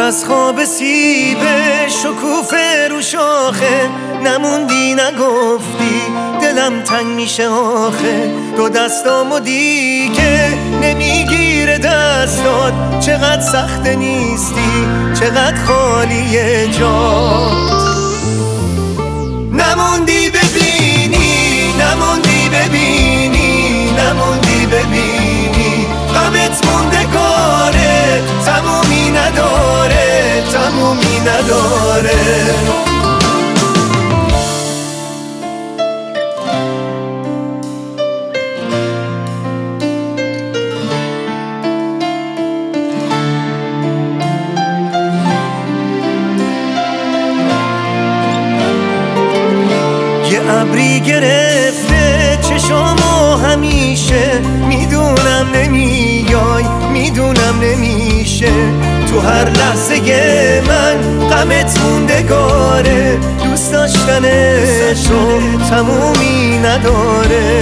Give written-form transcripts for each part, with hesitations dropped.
از خواب سیبه شکوفه رو شاخه نموندی نگفتی دلم تنگ میشه آخه دو دستامو دیگه نمیگیره دستات چقدر سخت نیستی چقدر خالیه جات نموندی ببینی نموندی ببینی نموندی ببینی غمت موندگاره تمومی نداره تمومی نداره یه ابری گرفته چشامو همیشه میدونم نمیای میدونم نمیشه تو هر لحظه من غمت موندگاره دوست داشتن تو تمومی نداره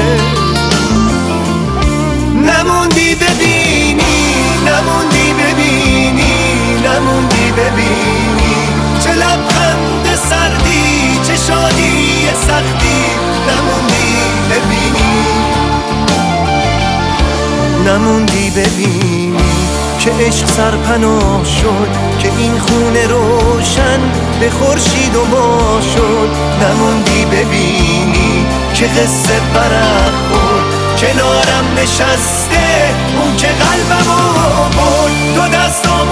نموندی ببینی نموندی ببینی نموندی ببینی چه لبخند سردی چه شادی سختی نموندی ببینی نموندی ببینی که عشق سرپناه شد که این خونه روشن به خورشید و ما شد نموندی ببینی که قصه برق خورد کنارم نشسته اون که قلبمو برد دو دستام